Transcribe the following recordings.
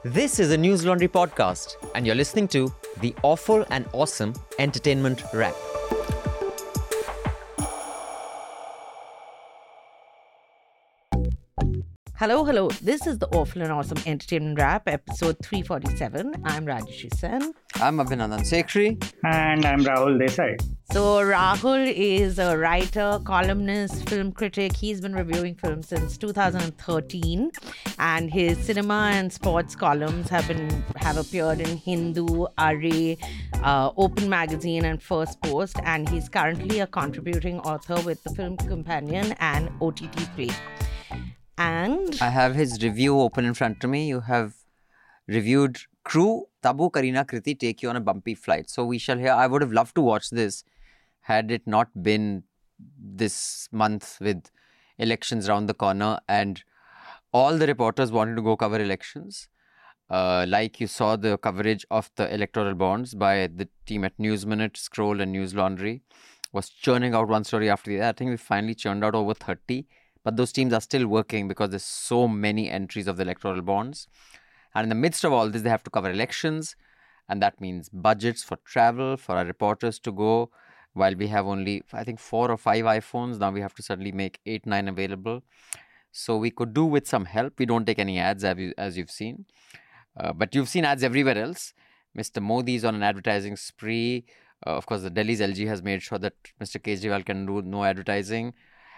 This is a News Laundry podcast, and you're listening to the Awful and Awesome Entertainment Wrap. Hello. This is the Awful and Awesome Entertainment Wrap, episode 347. I'm Rajesh Sen. I'm Abhinandan Sekhri. And I'm Rahul Desai. So Rahul is a writer, columnist, film critic. He's been reviewing films since 2013, and his cinema and sports columns have appeared in Hindu, Array, Open Magazine, and First Post. And he's currently a contributing author with the Film Companion and OTT Play. And I have his review open in front of me. You have reviewed Crew, Tabu, Kareena, Kriti take you on a bumpy flight. So we shall hear. I would have loved to watch this had it not been this month with elections around the corner and all the reporters wanted to go cover elections. Like you saw the coverage of the electoral bonds by the team at News Minute, Scroll and News Laundry was churning out one story after the other. I think we finally churned out over 30. But those teams are still working because there's so many entries of the electoral bonds. And in the midst of all this, they have to cover elections. And that means budgets for travel, for our reporters to go. While we have only, I think, 4 or 5 iPhones, now we have to suddenly make 8, 9 available. So we could do with some help. We don't take any ads, as you've seen. But you've seen ads everywhere else. Mr. Modi is on an advertising spree. Of course, the Delhi's LG has made sure that Mr. Kejriwal can do no advertising.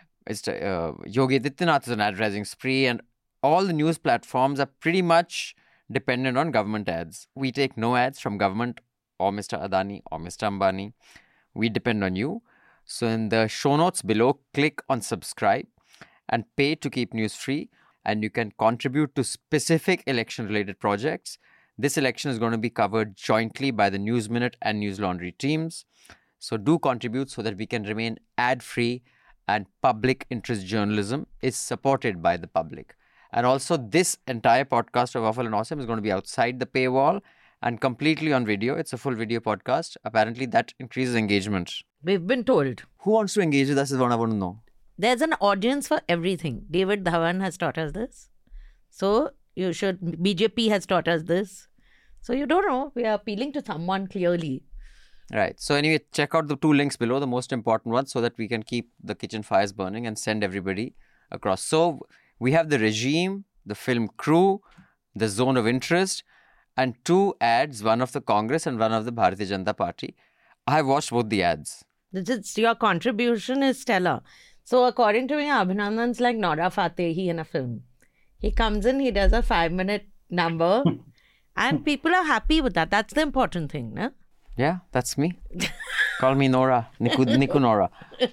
Yogi Adityanath is on an advertising spree, and all the news platforms are pretty much dependent on government ads. We take no ads from government or Mr. Adani or Mr. Ambani. We depend on you. So in the show notes below, click on subscribe and pay to keep news free, and you can contribute to specific election related projects. This election is going to be covered jointly by the News Minute and News Laundry teams. So do contribute so that we can remain ad free and public interest journalism is supported by the public. And also this entire podcast of Awful and Awesome is going to be outside the paywall and completely on video. It's a full video podcast. Apparently that increases engagement. we've been told Who wants to engage with us is what I want to know. there's an audience for everything. David Dhawan has taught us this. So BJP has taught us this. So you don't know. We are appealing to someone clearly. Right. So anyway, check out the 2 links below, the most important ones, so that we can keep the kitchen fires burning and send everybody across. So we have the regime, the film Crew, the zone of interest, and 2 ads, one of the Congress and one of the Bharatiya Janata Party. I have watched both the ads. Your contribution is stellar. So according to me, Abhinandan's like Nora Fatehi in a film. He comes in, he does a 5-minute number, and people are happy with that. That's the important thing, no? Yeah, that's me. Call me Nora, Niku Nora.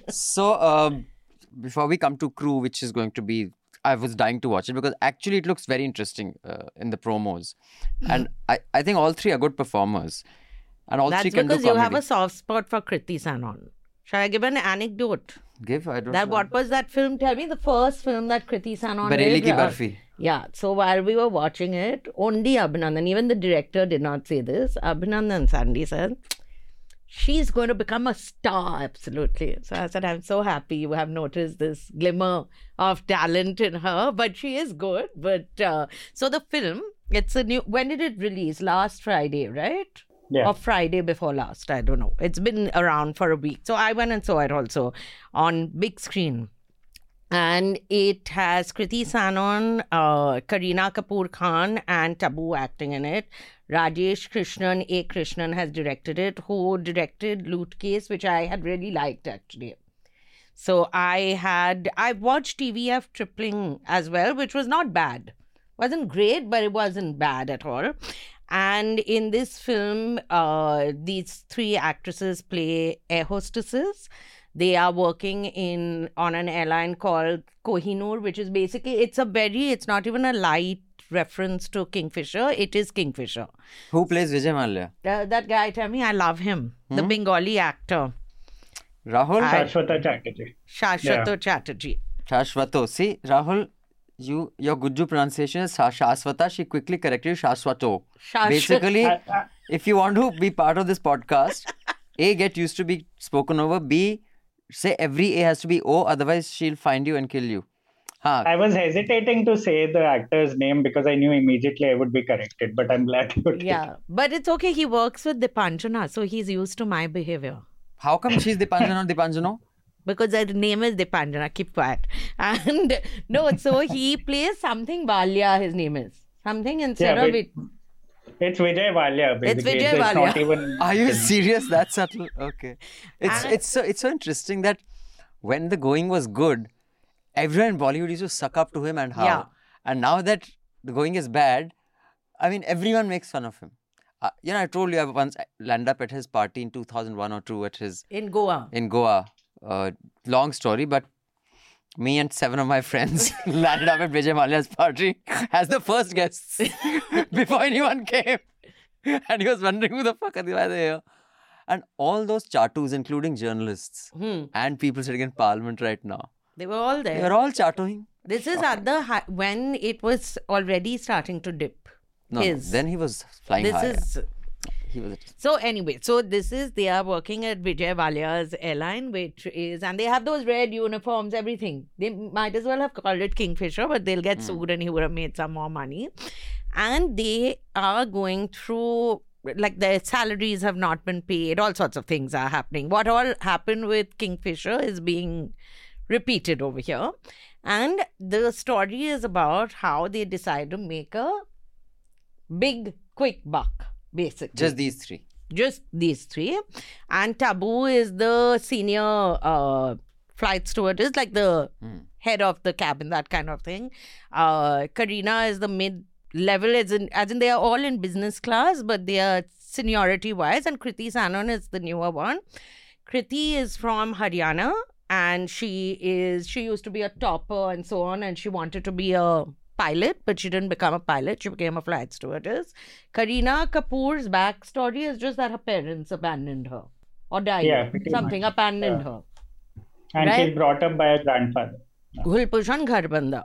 So before we come to Crew, which is going to be, I was dying to watch it because actually it looks very interesting in the promos. And I think all 3 are good performers. And all That's 3 can do because comedy. you have a soft spot for Kriti Sanon. Shall I give an anecdote? I don't know. What was that film? Tell me the first film that Kriti Sanon Bareilly did. Ki Barfi. Yeah. So while we were watching it, only Abhinandan, even the director did not say this. Abhinandan Sandhi said, she's going to become a star, absolutely. So I said, I'm so happy you have noticed this glimmer of talent in her, but she is good. But so the film, it's a new, when did it release? Last Friday, right? Yeah. Or Friday before last, I don't know. It's been around for a week. So I went and saw it also on big screen. And it has Kriti Sanon, Kareena Kapoor Khan and Tabu acting in it. Rajesh Krishnan, A. Krishnan has directed it, who directed Loot Case, which I had really liked actually. So I watched TVF Tripling as well, which was not bad. Wasn't great, but it wasn't bad at all. And in this film, these 3 actresses play air hostesses. They are working on an airline called Kohinoor, which is basically, it's not even a light reference to Kingfisher. It is Kingfisher. Who plays Vijay Mallya? That guy, tell me, I love him. The Bengali actor. Rahul? Shashwata Chatterjee. Shashwato Chatterjee. Shashwato. See, Rahul, your Guju pronunciation is Shashwata. She quickly corrected you, Shashwato. Basically, if you want to be part of this podcast, A, get used to be spoken over. B, say every A has to be O, otherwise she'll find you and kill you. I was hesitating to say the actor's name because I knew immediately I would be corrected, but I'm glad you did. Yeah, but it's okay. He works with Dipanjana, so he's used to my behavior. How come she's Dipanjana or Dipanjano? Because her name is Dipanjana, keep quiet. And no, so he plays something Valia, his name is. Something instead Yeah, of but- it. It's Vijay Walia, basically. Vijay It's not Walia. even... Are you serious? That's subtle. Okay. And- It's so interesting that when the going was good, everyone in Bollywood used to suck up to him and how. Yeah. And now that the going is bad, I mean, everyone makes fun of him. I told you I once landed up at his party in 2001 or 2 at his In Goa. in Goa. Long story, but me and 7 of my friends landed up at Vijay Mallya's party as the first guests before anyone came. And he was wondering who the fuck are they here. And all those chatus, including journalists and people sitting in parliament right now, They were all they there. are all chatuing. This is at the when it was already starting to dip. No, then he was flying This high. is He was. so anyway. So this is they are working at Vijay Walia's airline, which is and they have those red uniforms, everything. They might as well have called it Kingfisher, but they'll get sued and he would have made some more money. And they are going through like their salaries have not been paid. All sorts of things are happening. What all happened with Kingfisher is being repeated over here. And the story is about how they decide to make a big, quick buck, basically. Just these 3. Just these 3. And Tabu is the senior flight stewardess, like the head of the cabin, that kind of thing. Karina is the mid-level, as in they are all in business class, but they are seniority-wise. And Kriti Sanon is the newer one. Kriti is from Haryana. And she used to be a topper and so on, and she wanted to be a pilot, but she didn't become a pilot. She became a flight stewardess. Kareena Kapoor's backstory is just that her parents abandoned her or died. Yeah, pretty Something much. abandoned Yeah. her. And Right? she's brought up by a grandfather. Gulbhushan Gharbanda.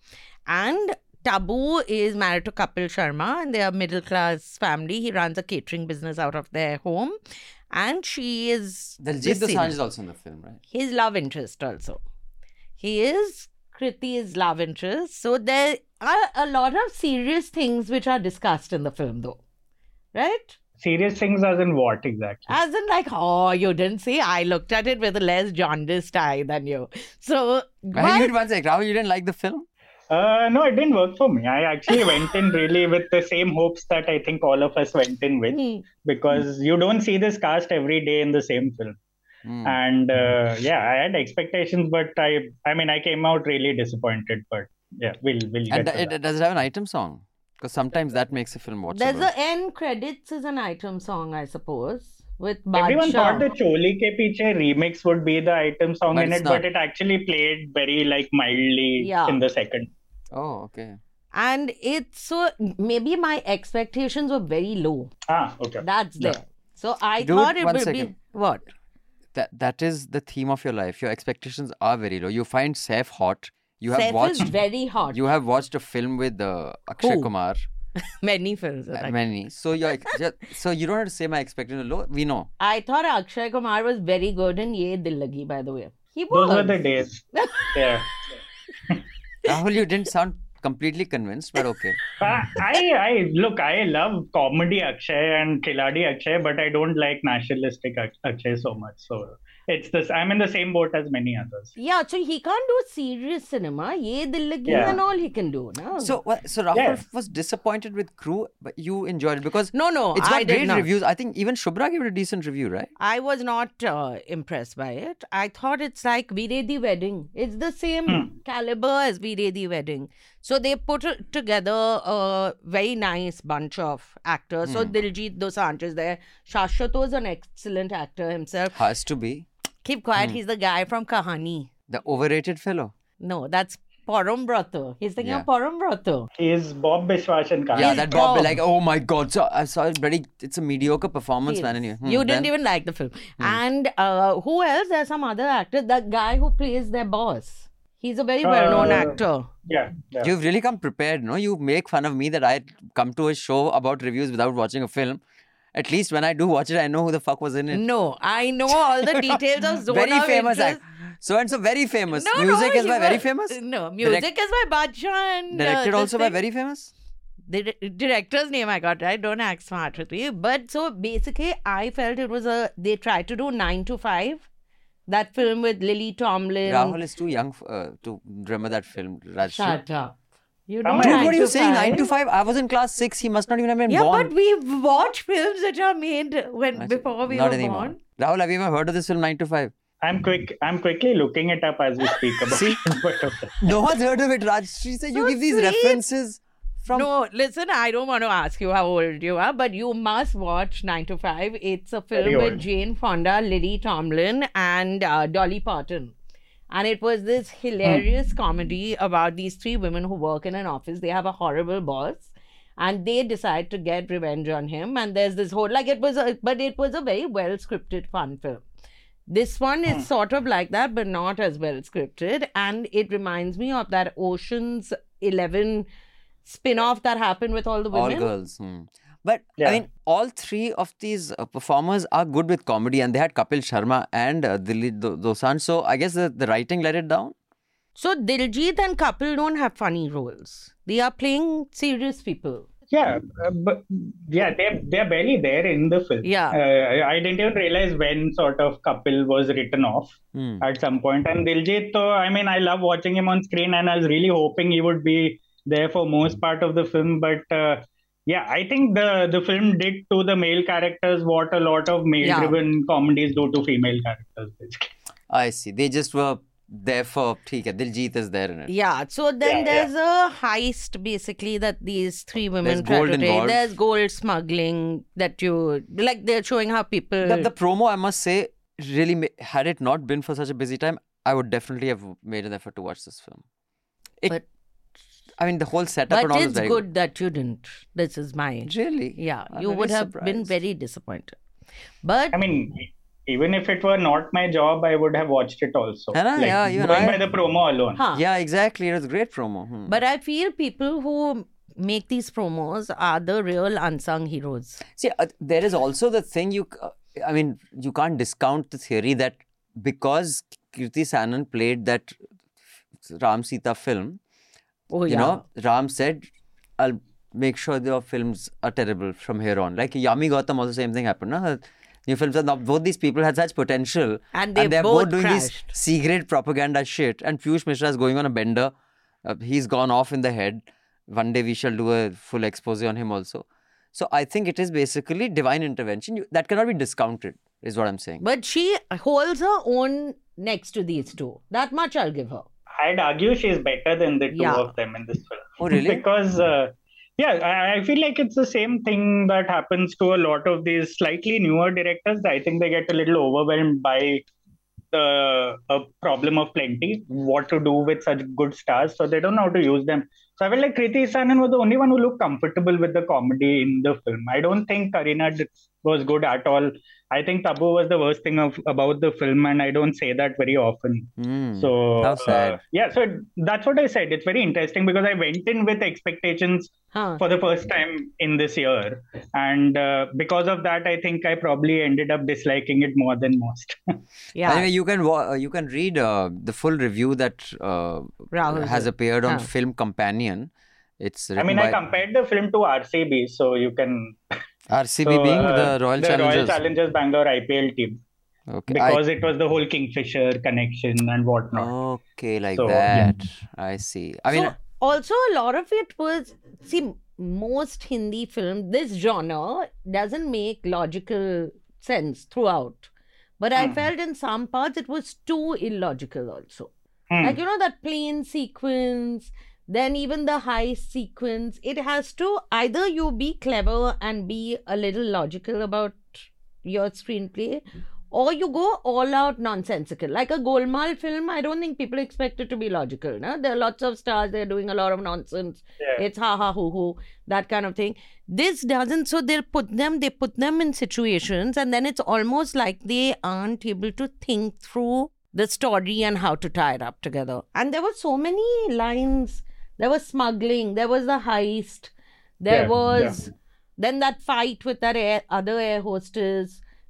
And Tabu is married to Kapil Sharma, and they are middle class family. He runs a catering business out of their home. And she is Diljit the senior. Dosanjh is also in the film, right? His love interest also. He is Kriti's love interest. So there are a lot of serious things which are discussed in the film though. Right? Serious things as in what exactly? As in like, oh, you didn't see? I looked at it with a less jaundiced eye than you. So, Wait one sec. Rahul, you didn't like the film? No, it didn't work for me. I actually went in really with the same hopes that I think all of us went in with, because you don't see this cast every day in the same film. And I had expectations, but I mean, I came out really disappointed. But yeah, we'll get And to that. does it have an item song? Because sometimes that makes a film watchable. there's the end credits is an item song, I suppose, with Everyone thought Badshah. the Choli Ke Piche remix would be the item song But in it's it, not. but it actually played very like mildly Yeah. in the second. Oh, okay. And it's so maybe my expectations were very low. Okay. That's there. So I Dude, thought it one would second. be what? That is the theme of your life. Your expectations are very low. You find Saif hot. You have Saif watched. is very hot. You have watched a film with Akshay Who? Kumar. Many films. Like. Many. So so you don't have to say my expectations are low. We know. I thought Akshay Kumar was very good in Ye Dil Lagi, by the way. He was. Those were the days. Yeah. Rahul, you didn't sound completely convinced, but okay. I look, I love comedy Akshay and Khiladi Akshay, but I don't like nationalistic Akshay so much. So it's this. I'm in the same boat as many others. Yeah, so he can't do serious cinema. Ye Dil Lagi Yeah. and all he can do. No? So Rahul Yeah. was disappointed with Crew, but you enjoyed it because No, it's got I did great not. reviews. I think even Shubhra gave it a decent review, right? I was not impressed by it. I thought it's like Viredi Wedding. It's the same caliber as Viredi Wedding. So they put together a very nice bunch of actors. So Diljit Dosanjh is there. Shashwato is an excellent actor himself. Has to be Keep quiet. He's the guy from Kahani. the overrated fellow. No, that's Parambrata. He's thinking Yeah. of Parambrata. Is Bob Biswas and Khan. Yeah, He's that Bob, Bob. like, oh my god. So I saw it very. It's a mediocre performance, man. Anyway. You didn't Then- even like the film. And who else? There's some other actor. That guy who plays their boss. He's a very well-known actor. Yeah. You've really come prepared, no? You make fun of me that I come to a show about reviews without watching a film. At least when I do watch it, I know who the fuck was in it. No, I know all the details of Zone Very of famous Interest. So and so very famous. No, Music is he by very was- famous. No, music is by Badshah. Directed also by very famous. The director's name I got right. Don't act smart with me. But so basically, I felt it was they tried to do 9 to 5. That film with Lily Tomlin. Rahul is too young to remember that film. Rajshri. Shut up. You Come know on. Dude, 9 what are to you saying? 9 to 5? 5? I was in class 6. He must not even have been Yeah, born. but we watch films that are made before we Not were anymore. born. Rahul, have you ever heard of this film 9 to 5? I'm quickly looking it up as we speak about See? it. But okay. No one's heard of it, Rajshri said. You So give these sweet. references from... No, listen, I don't want to ask you how old you are, but you must watch 9 to 5. It's a film Very with old. Jane Fonda, Lily Tomlin, and Dolly Parton. And it was this hilarious comedy about these 3 women who work in an office. They have a horrible boss. And they decide to get revenge on him. And there's this whole, but it was a very well scripted, fun film. This one is sort of like that, but not as well scripted. And it reminds me of that Ocean's 11 spin-off that happened with all the All women. girls. But Yeah. I mean, all 3 of these performers are good with comedy, and they had Kapil Sharma and Diljit Dosanjh. So I guess the writing let it down. So Diljit and Kapil don't have funny roles. They are playing serious people. Yeah, but yeah, they're barely there in the film. Yeah. I didn't even realize when sort of Kapil was written off at some point. And Diljit, though, I mean, I love watching him on screen, and I was really hoping he would be there for most part of the film. But yeah, I think the film did to the male characters what a lot of male-driven comedies do to female characters, basically. I see. They just were there for... Diljit is there in it. Yeah, so then Yeah, there's a heist basically that these 3 women There's try gold to take. involved. There's gold smuggling that they're showing how people. The promo, I must say, really, had it not been for such a busy time, I would definitely have made an effort to watch this film. I mean, the whole setup and But all is it's very good that you didn't. This is my. Really? Yeah, I'm you very would have been surprised. very disappointed. But I mean, even if it were not my job, I would have watched it also. है ना? Like, Yeah, you and going I- by the promo alone. huh. Yeah, exactly. It was a great promo. But I feel people who make these promos are the real unsung heroes. See, there is also the thing I mean, you can't discount the theory that because Kriti Sanon played that Ram Sita film, Oh yeah. you know, Ram said, I'll make sure your films are terrible from here on. Like Yami Gautam, also same thing happened. Na? Her new films, now both these people had such potential. And they're they both both doing crashed. this C-grade propaganda shit. And Piyush Mishra is going on a bender. He's gone off in the head. One day we shall do a full expose on him also. So I think it is basically divine intervention. That cannot be discounted, is what I'm saying. But she holds her own next to these 2. That much I'll give her. I'd argue she's better than the 2 Yeah. of them in this film. Oh, really? Because, I feel like it's the same thing that happens to a lot of these slightly newer directors. I think they get a little overwhelmed by a problem of plenty, what to do with such good stars, so they don't know how to use them. So I feel like Kriti Sanon was the only one who looked comfortable with the comedy in the film. I don't think Kareena was good at all. I think Tabu was the worst thing about the film, and I don't say that very often. So How sad. so that's what I said. It's very interesting because I went in with expectations Huh. for the first time in this year, and because of that, I think I probably ended up disliking it more than most. Yeah. Anyway, you can read the full review that Rahul has did. appeared on Huh. Film Companion. It's I written mean, by I compared the film to RCB, so you can. RCB So, being the Royal Challengers. Challengers Bangalore IPL team, Okay. because it was the whole Kingfisher connection and whatnot. Okay, like So, that. I see. I mean, so also a lot of it was, see, most Hindi film, this genre doesn't make logical sense throughout. But I felt in some parts it was too illogical also. Like, you know, that plane sequence, then even the heist sequence, it has to either you be clever and be a little logical about your screenplay, or you go all out nonsensical. Like a Golmaal film, I don't think people expect it to be logical. No? There are lots of stars, they're doing a lot of nonsense. Yeah. It's ha ha hoo hoo, that kind of thing. This doesn't, so they put them in situations, and then it's almost like they aren't able to think through the story and how to tie it up together. And there were so many lines. There was smuggling, there was the heist, there Yeah, was then that fight with that other air hostess.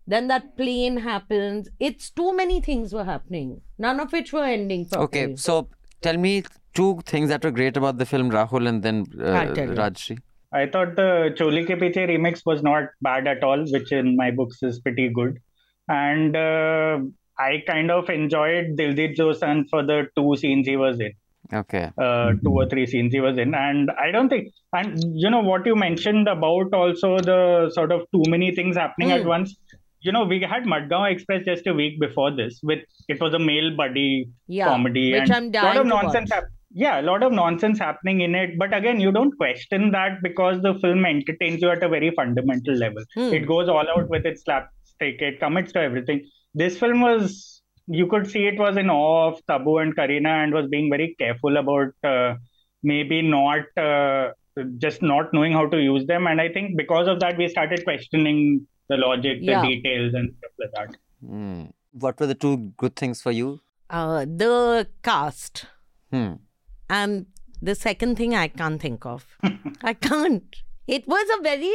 Then that plane happens. It's too many things were happening. None of which were ending properly. Okay, so tell me 2 things that were great about the film, Rahul, and then I'll tell you. Rajshri. I thought the Choli Ke Piche remix was not bad at all, which in my books is pretty good. And I kind of enjoyed Diljit Dosanjh for the 2 scenes he was in. Okay. 2 or 3 scenes he was in. And I don't think, and you know what you mentioned about also the sort of too many things happening at once. You know, we had Madgaon Express just a week before this. It was a male buddy comedy. Which and I'm dying lot of to nonsense watch. a lot of nonsense happening in it. But again, you don't question that because the film entertains you at a very fundamental level. It goes all out with its slapstick. It commits to everything. This film was, you could see it was in awe of Tabu and Kareena and was being very careful about maybe not just not knowing how to use them. And I think because of that, we started questioning the logic, the details and stuff like that. What were the 2 good things for you? The cast. And the second thing I can't think of. I can't. It was a very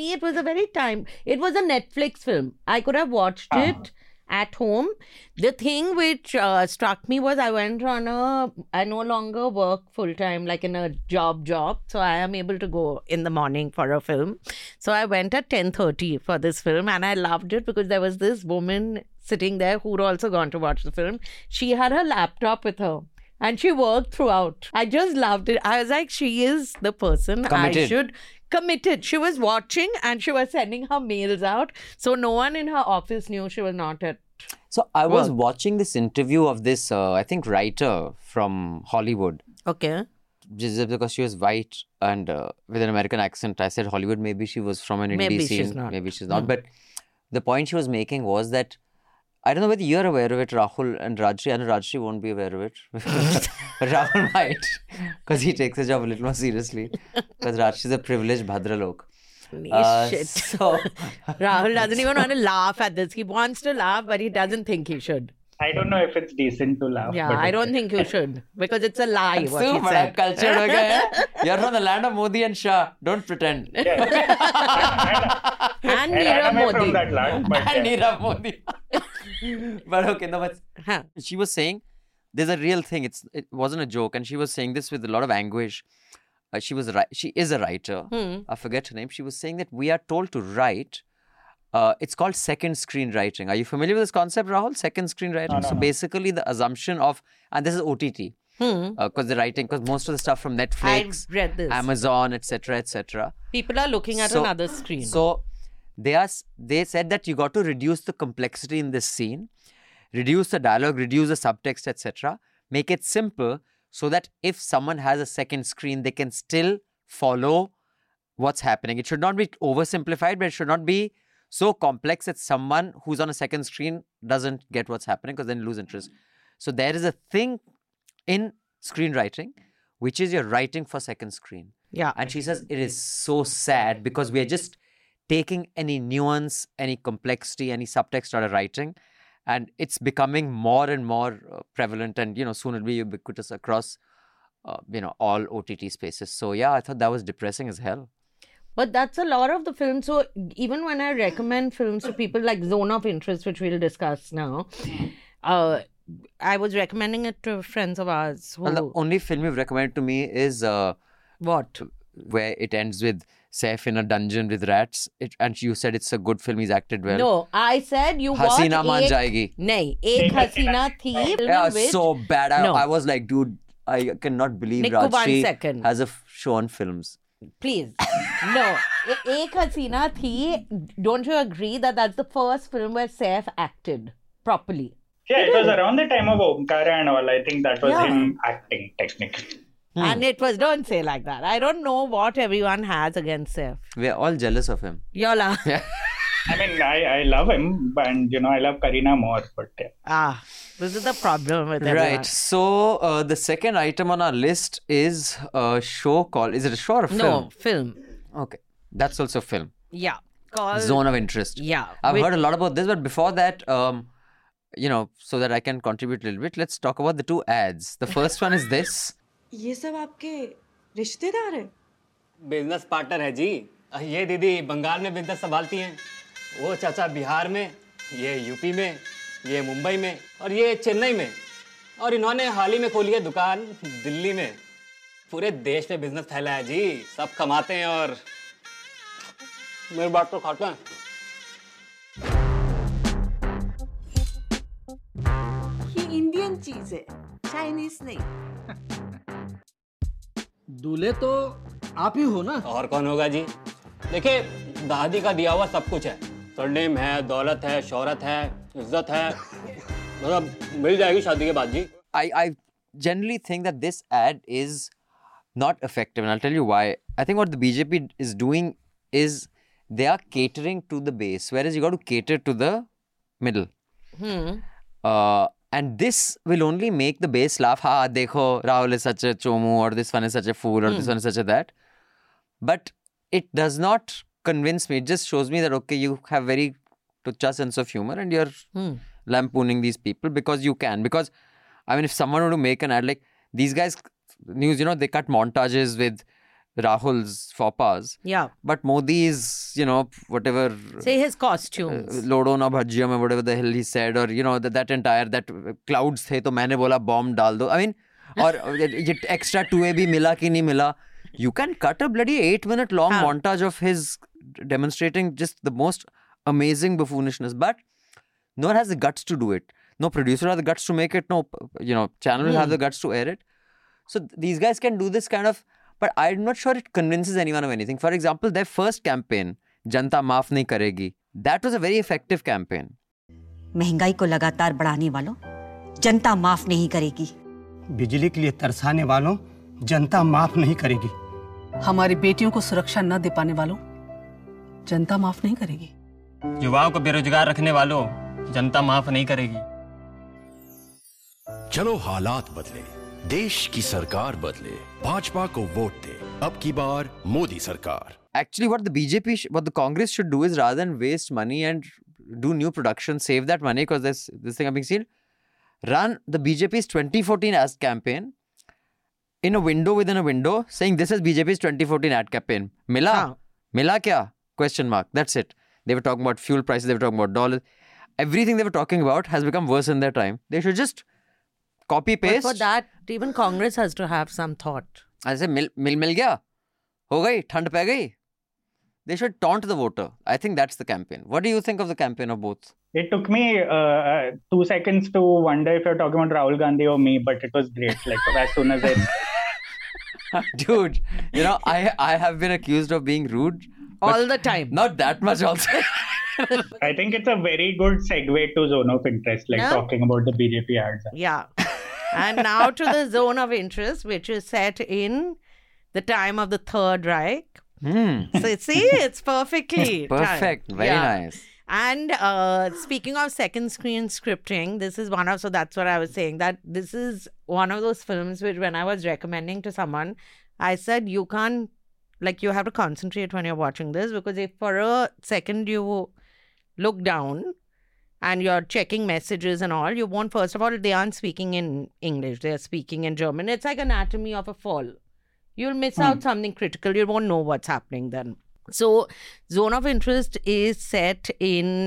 Netflix film. I could have watched it at home. The thing which struck me was I no longer work full time like in a job. So I am able to go in the morning for a film. So I went at 10:30 for this film and I loved it because there was this woman sitting there who'd also gone to watch the film. She had her laptop with her. And she worked throughout. I just loved it. I was like, she is the person committed. She was watching and she was sending her mails out. So no one in her office knew she was not at So I was watching this interview of this, I think, writer from Hollywood. Okay. Just because she was white and with an American accent, I said Hollywood, maybe she was from an indie scene. Maybe she's not. But the point she was making was that I don't know whether you're aware of it, Rahul and Rajshri. I know Rajshri won't be aware of it. But Rahul might, because he takes his job a little more seriously. Because Rajshri is a privileged Bhadralok. Shit. Rahul doesn't even want to laugh at this. He wants to laugh, but he doesn't think he should. I don't know if it's decent to laugh. Yeah, I don't think you should. Because it's a lie, what he said. You're from the land of Modi and Shah. Don't pretend. And Nirav Modi. From that land, but Nirav Modi. But okay, no, but she was saying there's a real thing. It wasn't a joke. And she was saying this with a lot of anguish. She is a writer. I forget her name. She was saying that we are told to write. It's called second screenwriting. Are you familiar with this concept, Rahul? Second screenwriting. So basically the assumption of, and this is OTT. Because they're writing, because most of the stuff from Netflix, I read this. Amazon, etc. People are looking at another screen. So they said that you got to reduce the complexity in this scene, reduce the dialogue, reduce the subtext, etc. Make it simple so that if someone has a second screen, they can still follow what's happening. It should not be oversimplified, but it should not be so complex that someone who's on a second screen doesn't get what's happening, because then you lose interest. So there is a thing in screenwriting, which is you're writing for second screen. Yeah. And she says it is so sad because we are just taking any nuance, any complexity, any subtext out of writing, and it's becoming more and more prevalent, and soon it'll be ubiquitous across all OTT spaces. So yeah, I thought that was depressing as hell. But that's a lot of the films. So even when I recommend films to people like Zone of Interest, which we'll discuss now, I was recommending it to friends of ours. And the only film you've recommended to me is what? Where it ends with Saif in a dungeon with rats. And you said it's a good film. He's acted well. No, I said you watch Hasina Maan Jayegi. Nahin, Ek Hasina Thi. Yeah, so bad. I was like, dude, I cannot believe Rajshri has a show on films. Please. No. Ek Hasina Thi, don't you agree that that's the first film where Saif acted properly? Yeah, it was around the time of Omkara and all. I think that was him acting, technically. And it was, don't say like that. I don't know what everyone has against Saif. We're all jealous of him. Yola. Yeah. I mean, I love him, and I love Kareena more, but this is the problem with everyone. Right. So the second item on our list is a show called, is it a show or a film? No, film. Okay. That's also film. Yeah. Called Zone of Interest. Yeah. I've heard a lot about this, but before that, so that I can contribute a little bit, let's talk about the 2 ads. The first one is this. ये सब आपके रिश्तेदार हैं? Business partner है जी। ये दीदी बंगाल में business संभालती हैं, वो चाचा बिहार में ये यूपी में, ये मुंबई में और ये चेन्नई में, और इन्होंने हाल ही में खोली है दुकान दिल्ली में। पूरे देश में बिजनेस फैला है जी, सब कमाते हैं और मेरी बात तो खाते हैं। ये इंडियन चीज है, चाइनीज नहीं। दूल्हे तो आप ही हो ना? और कौन होगा जी? देखिए, दादी का दिया हुआ सब कुछ है, सरनेम है, दौलत है, शोहरत है, इज्जत है, मतलब मिल जाएगी शादी के बाद जी। I generally think that this ad is not effective, and I'll tell you why. I think what the BJP is doing is they are catering to the base, whereas you got to cater to the middle. And this will only make the base laugh. Ha, dekho, Rahul is such a chomu, or this one is such a fool, or this one is such a that. But it does not convince me. It just shows me that, okay, you have very tucha sense of humor and you're lampooning these people because you can. Because, I mean, if someone were to make an ad like these guys, news, you know, they cut montages with Rahul's faux pas. Yeah. But Modi's, you know, whatever. Say his costumes. Lodo na bhajiyam or whatever the hell he said, or, you know, that entire, that clouds the, to maine bola bomb dal do. I mean, or extra 2A bhi mila ki nahi mila. You can cut a bloody 8-minute long montage of his demonstrating just the most amazing buffoonishness. But no one has the guts to do it. No producer has the guts to make it. No, you know, channel will have the guts to air it. So these guys can do this kind of, but I'm not sure it convinces anyone of anything. For example, their first campaign, Janta Maaf Nahi Karegi, that was a very effective campaign. महंगाई को लगातार बढ़ाने वालों, जनता माफ नहीं करेगी। बिजली के लिए तरसाने वालों, जनता माफ नहीं करेगी। हमारी बेटियों को सुरक्षा न दे पाने वालों, जनता माफ नहीं करेगी। युवाओं को बेरोजगार रखने वालों, जनता माफ नहीं करेगी। चलो हालात बदले, देश की सरकार बदले, भाजपा को वोट दे, अब की बार मोदी सरकार। Actually, what the BJP, what the Congress should do is, rather than waste money and do new production, save that money because this thing I'm being seen, run the BJP's 2014 ad campaign in a window within a window, saying this is BJP's 2014 ad campaign. Mila? Mila kya? Question mark. That's it. They were talking about fuel prices, they were talking about dollars. Everything they were talking about has become worse in their time. They should just copy paste. But for that, even Congress has to have some thought. I say, mil gaya? Ho gayi? Thand pe gayi? They should taunt the voter. I think that's the campaign. What do you think of the campaign of both? It took me 2 seconds to wonder if you're talking about Rahul Gandhi or me, but it was great. Like, as soon as I... Dude, you know, I have been accused of being rude. All the time. Not that much also. I think it's a very good segue to Zone of Interest, like talking about the BJP ads. Yeah. And now to the Zone of Interest, which is set in the time of the Third Reich. So see, it's perfectly Perfect. timed. Very nice. And speaking of second screen scripting, this is one of, so that's what I was saying, that this is one of those films which when I was recommending to someone, I said, you can't, like, you have to concentrate when you're watching this, because if for a second you look down and you're checking messages and all, you won't, first of all, they aren't speaking in English, they're speaking in German. It's like Anatomy of a Fall. You'll miss out something critical. You won't know what's happening then. So, Zone of Interest is set in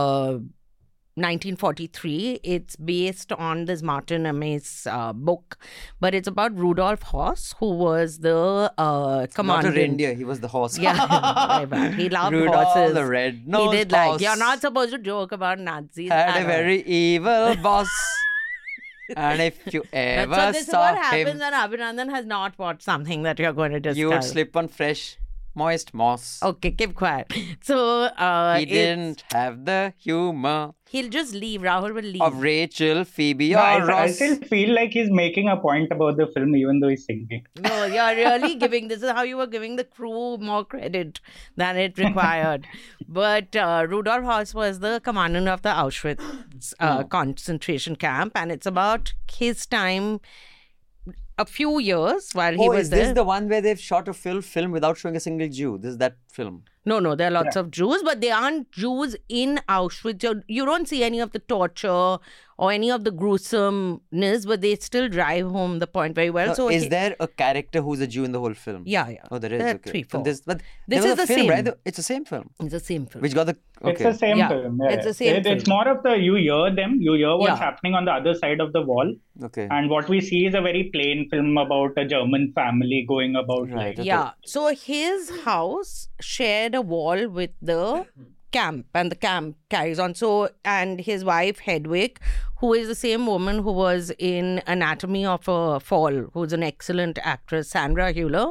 1943. It's based on this Martin Amis book, but it's about Rudolf Höss, who was the commander. Not a reindeer, he was the horse. Yeah, very bad. He loved Rudolph horses. the red-nosed He did like, horse. you're not supposed to joke about Nazis. Had at a all. very evil boss. And if you ever So this is saw what happens him, when Abhinandan has not watched something that you're going to discuss. you would slip on fresh, moist moss. Okay, keep quiet. So He didn't have the humor he'll just leave. Rahul will leave. of Rachel, Phoebe, No, or I Ross. still feel like he's making a point about the film, even though he's singing. No, you're really giving, this is how you were giving the crew more credit than it required. But Rudolf Höss was the commandant of the Auschwitz concentration camp, and it's about his time, a few years while he was is there. this the one where they've shot a film without showing a single Jew? This is that film. No, there are lots of Jews, but they aren't Jews in Auschwitz. You don't see any of the torture or any of the gruesomeness, but they still drive home the point very well. So is there a character who's a Jew in the whole film? Yeah. Oh, there is. There are Okay. 3, 4. But This there is was a the film, same. right? It's the same film. It's the same film. Which got the. Okay. It's the same film. Yeah. It's the same film. It's more of the, you hear them, you hear what's happening on the other side of the wall. Okay. And what we see is a very plain film about a German family going about life. Yeah. So his house shared a wall with the camp, and the camp carries on. So, and his wife Hedwig, who is the same woman who was in Anatomy of a Fall, who's an excellent actress, Sandra Hüller.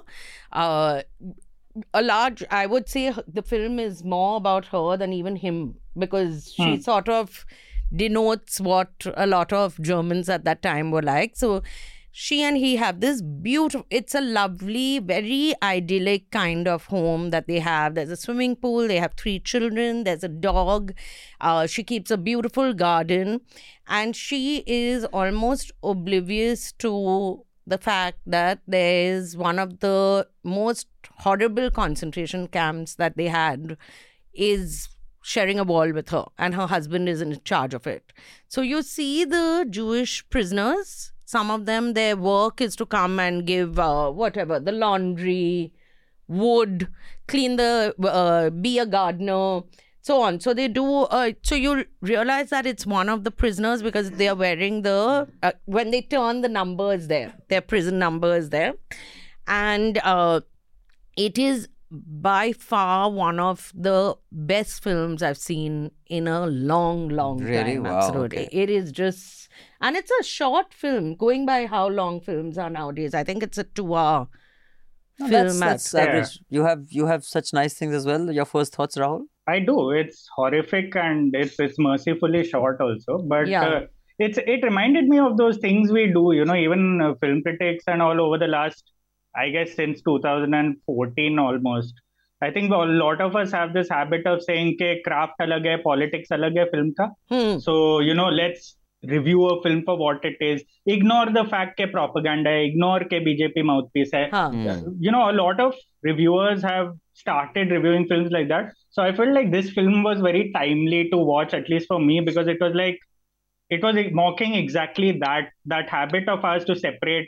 I would say the film is more about her than even him, because she sort of denotes what a lot of Germans at that time were like. So she and he have this beautiful, it's a lovely, very idyllic kind of home that they have. There's a swimming pool, they have 3 children, there's a dog, she keeps a beautiful garden, and she is almost oblivious to the fact that there is one of the most horrible concentration camps that they had is sharing a wall with her, and her husband is in charge of it. So you see the Jewish prisoners, some of them, their work is to come and give the laundry, wood, clean be a gardener, so on. So they do, so you realize that it's one of the prisoners because they are wearing when they turn the numbers there, their prison number is there. And it is by far one of the best films I've seen in a long Really? time. Wow, Absolutely. okay. It is just, and it's a short film, going by how long films are nowadays. I think it's a 2-hour film. That's average. You have such nice things as well. Your first thoughts, Rahul? I do. It's horrific and it's mercifully short also. But it reminded me of those things we do, even film critics and all over the last, I guess, since 2014 almost. I think a lot of us have this habit of saying कि craft alag hai, politics alag hai film ka. So, let's review a film for what it is. Ignore the fact कि propaganda hai, ignore कि BJP mouthpiece hai. A lot of reviewers have started reviewing films like that. So I felt like this film was very timely to watch, at least for me, because it was mocking exactly that habit of ours to separate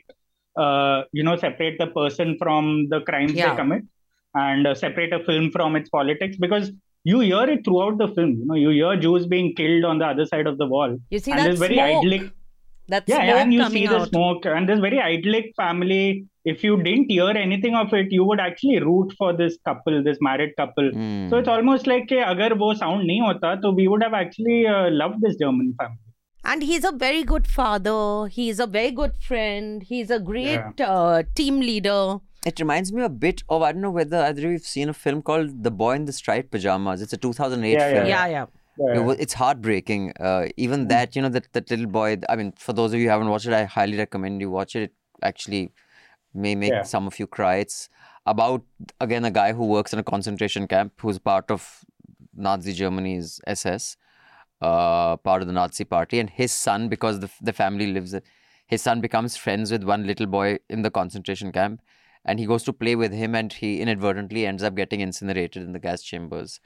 the person from the crimes they commit, and separate a film from its politics, because you hear it throughout the film. You hear Jews being killed on the other side of the wall. You see and that this very smoke. idyllic, That and you see the out. smoke and this very idyllic family. If you didn't hear anything of it, you would actually root for this couple, this married couple. So it's almost like कि अगर वो sound नहीं होता, तो we would have actually loved this German family. And he's a very good father. He's a very good friend. He's a great team leader. It reminds me a bit of, I don't know whether either of you have seen a film called The Boy in the Striped Pajamas. It's a 2008 film. Yeah. It's heartbreaking. Even that, that little boy, I mean, for those of you who haven't watched it, I highly recommend you watch it. It actually may make some of you cry. It's about, again, a guy who works in a concentration camp who's part of Nazi Germany's SS, part of the Nazi party, and his son, because the family lives it, his son becomes friends with one little boy in the concentration camp, and he goes to play with him, and he inadvertently ends up getting incinerated in the gas chambers.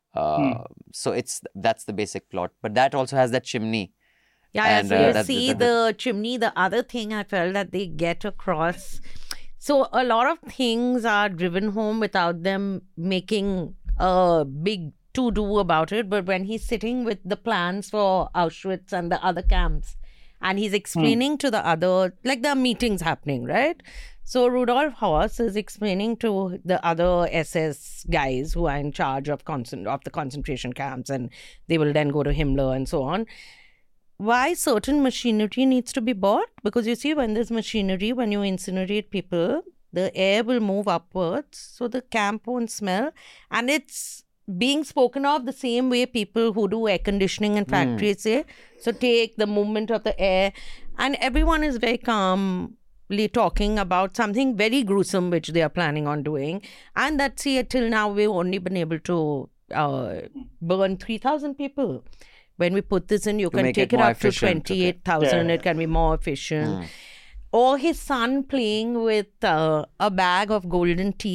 So that's the basic plot, but that also has that chimney. Yeah, so you see the chimney. The other thing I felt that they get across, so a lot of things are driven home without them making a big to-do about it. But when he's sitting with the plans for Auschwitz and the other camps, and he's explaining to the other, like there are meetings happening, right? So Rudolf Höss is explaining to the other SS guys who are in charge of the concentration camps, and they will then go to Himmler and so on, why certain machinery needs to be bought. Because you see, when there's machinery, when you incinerate people, the air will move upwards, so the camp won't smell. And it's being spoken of the same way people who do air conditioning in factories say. So take the movement of the air, and everyone is very calmly talking about something very gruesome which they are planning on doing. And that's it. Till now, we've only been able to burn 3,000 people. When we put this in, you can take it up to 28,000. It can be more efficient. Or his son playing with a bag of golden teeth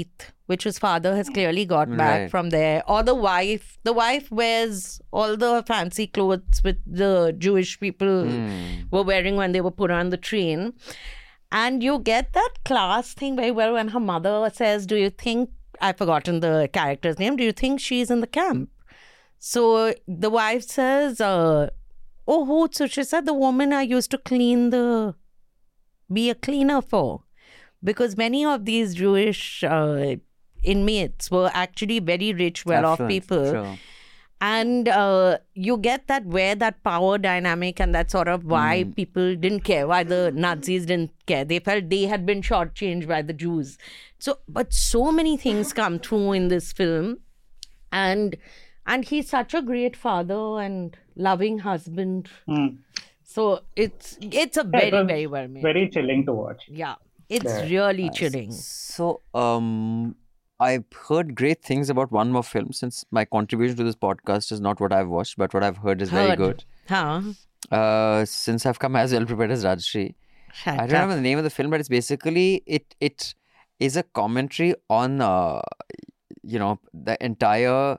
which his father has clearly got back Right. from there, or the wife. The wife wears all the fancy clothes with the Jewish people were wearing when they were put on the train. And you get that class thing very well when her mother says, do you think, I've forgotten the character's name, do you think she's in the camp? So the wife says, oh, who? So she said, the woman I used to be a cleaner for. Because many of these Jewish inmates were actually very rich, well-off Affluent, people. sure. And you get where that power dynamic and that sort of why people didn't care, why the Nazis didn't care. They felt they had been shortchanged by the Jews. But so many things come through in this film. And he's such a great father and loving husband. So it's a very, it was very well made. Very chilling to watch. Yeah, it's really chilling. So, I've heard great things about one more film, since my contribution to this podcast is not what I've watched, but what I've heard is very good. Huh? Since I've come as well prepared as Rajshri. Shut I don't up. remember the name of the film, but it's basically, it is a commentary on, the entire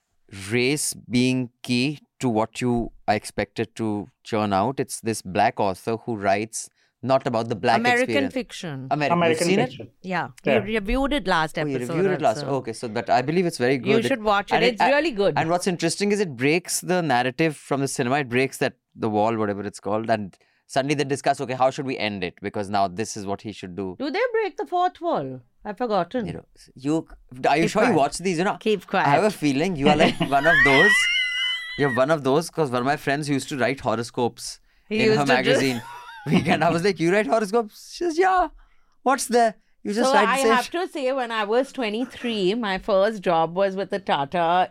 race being key to what you are expected to churn out. It's this black author who writes not about the black American experience. fiction. American You've seen fiction. it? Yeah. Yeah. You reviewed it last Oh, episode. you reviewed it last. also. Okay, so but I believe it's very good. You should watch it. And It's really good. And what's interesting is it breaks the narrative from the cinema. It breaks the wall, whatever it's called, and suddenly they discuss, okay, how should we end it? Because now this is what he should do. Do they break the fourth wall? I've forgotten. Are you Keep sure you quiet. watch these? Keep quiet. I have a feeling you are like one of those. You're one of those, because one of my friends used to write horoscopes He in used her to magazine. Weekend. I was like, you write horoscopes? She says, yeah. What's there? You just So write I the same have to say, when I was 23, my first job was with the Tata.